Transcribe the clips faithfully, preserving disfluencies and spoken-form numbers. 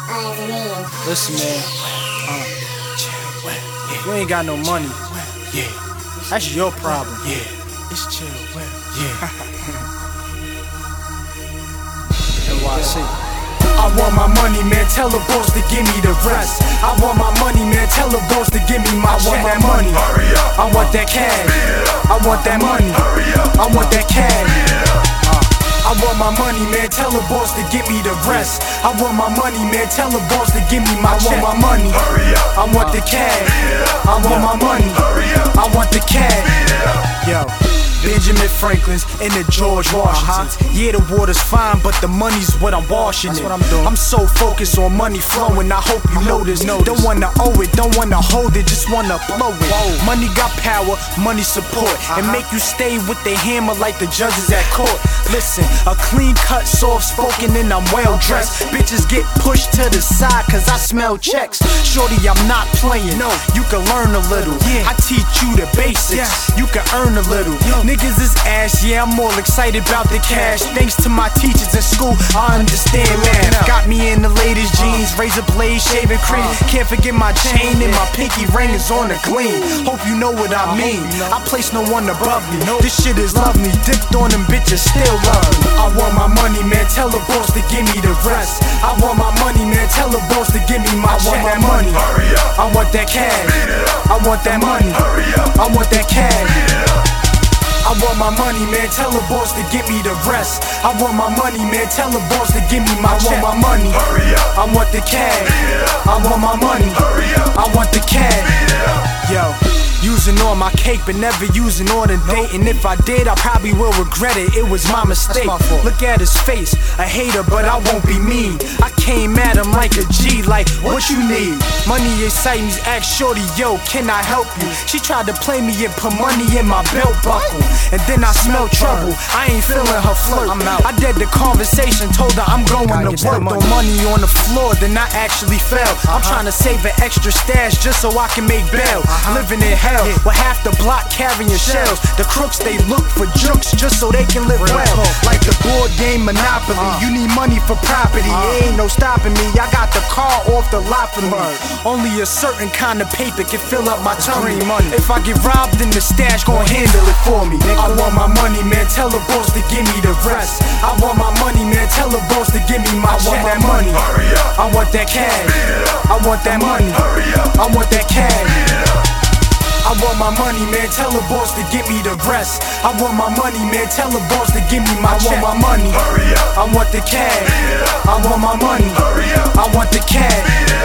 Listen, man. Uh, you ain't got no money. Yeah, that's your problem. Yeah, it's chill. Yeah. N Y C. I want my money, man, tell the boss to give me the rest. I want my money, man, tell the boss to give me my I want that money. I want that cash. I want that money. I want that cash. Uh, I want my money, man, tell the boss to give me the rest. I want my money, man, tell the boss to give me my I want my money. I want the cash. I want my money. I want the cash. Yo. Benjamin Franklin's and the George Washingtons. Yeah, the water's fine, but the money's what I'm washing it. That's what I'm doing. I'm so focused on money flowing, I hope you know this. Don't wanna owe it, don't wanna hold it, just wanna blow it. Money got power, money support, and make you stay with the hammer like the judges at court. Listen, a clean cut, soft spoken, and I'm well dressed. Bitches get pushed to the side cause I smell checks. Shorty, I'm not playing, no, you can learn a little. I teach you the basics, you can earn a little. Niggas is ass, yeah, I'm more excited about the cash. Thanks to my teachers in school, I understand math. Got me in the latest jeans, razor blade, shaving cream. Can't forget my chain and my pinky ring is on the gleam. Hope you know what I mean, I place no one above me. This shit is lovely, dipped on them bitches, still love me. I want my money, man, tell the boss to give me the rest. I want my money, man, tell the boss to give me my I want my money. I want that cash. I want that money. I want that cash. I want my money, man, tell the boss to give me the rest. I want my money, man, tell the boss to give me my I want my money. I want the cash. I want my money. I want the cash. Yo. Using all my cake, but never using all the date. And if I did, I probably will regret it. It was my mistake. My Look at his face, a hater, but I won't be mean. I came at him like a G, like, what you need? Money excite me, ask shorty, yo, can I help you? She tried to play me and put money in my belt buckle. And then I smelled trouble, I ain't feeling her flirt. I'm out. I did the conversation, told her I'm going to work. Throw money on the floor, then I actually fell. I'm trying to save an extra stash just so I can make bail. Living in hell, with half the block carrying shells. The crooks, they look for jokes just so they can live well. Like the board game Monopoly, you need money for property. It ain't no stopping me, I got the car off the lot for me. Only a certain kind of paper can fill up my tummy. If I get robbed, then the stash gon' handle it for me. I want my money, man, tell the boss to give me the rest. I want my money, man, tell the boss to give me my I want that money. I want that cash. I want that money. I want that cash. I want my money, man, tell the boss to give me the rest. I want my money, man, tell the boss to give me my I want my money. I want the cash. I want my money. I want the cash.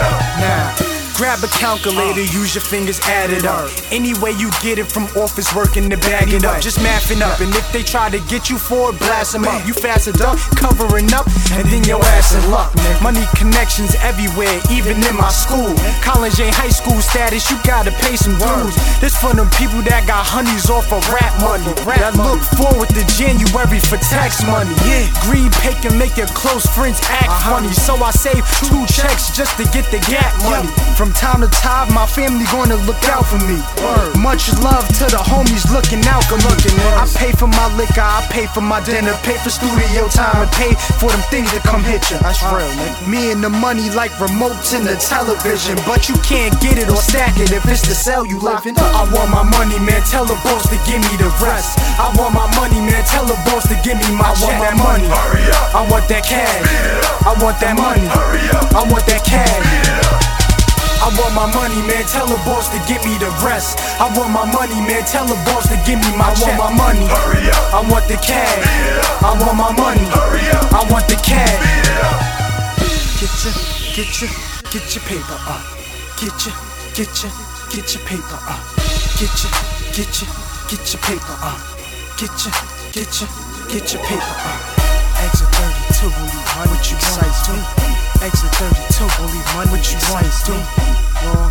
Now grab a calculator, use your fingers, add it up. Any way you get it from office working to bag it up, just mathing up. And if they try to get you for it, blast them up. You fast it up, covering up, and then your ass in luck. Money connections everywhere, even in my school. College ain't high school status, you gotta pay some dues. This for them people that got honeys off of rap money, that look forward to January for tax money. Yeah, green pay can make your close friends act funny, so I save two checks just to get the gap money. From time to time, my family gonna look out for me. Word. Much love to the homies looking out for me. I pay for my liquor, I pay for my dinner, pay for studio time, and pay for them things that come hit you. That's real, nigga. Me and the money like remotes in the television, but you can't get it or stack it if it's the cell you live in. I want my money, man, tell the boss to give me the rest. I want my money, man, tell the boss to give me my I want that money. I want that cash. I want that money. I want that cash. I want my money, man, tell the boss to give me the rest. I want my money, man, tell the boss to give me my I want my money. I want the cash. I want my money. I want the cash. Get your, get your, get your paper up. Get your, get your, get your paper up. Get your, get your, get your paper up. Get your, get your, get your paper up. Exit thirty-two, what you size do? Exit thirty-two, believe money, what you size do?